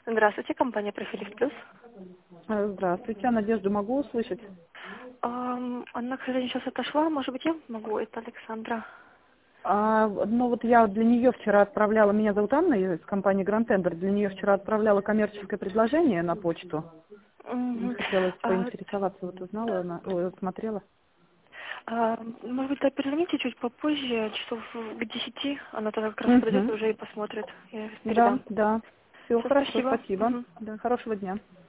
Здравствуйте, компания «Профилив Плюс». Здравствуйте, Надежду могу услышать? Она, к сожалению, сейчас отошла. Может быть, я могу? Это Александра. Ну вот я для нее вчера отправляла, меня зовут Анна из компании Grand Tender, для нее вчера отправляла коммерческое предложение на почту. И Мгм. хотелось поинтересоваться, вот узнала, смотрела. Может быть, да, перезвоните чуть попозже, часов к 10. Она тогда как раз подойдет Угу. уже и посмотрит. Я Да, передам. да. Все Все, хорошо, спасибо. спасибо. Мгм. Да, хорошего дня.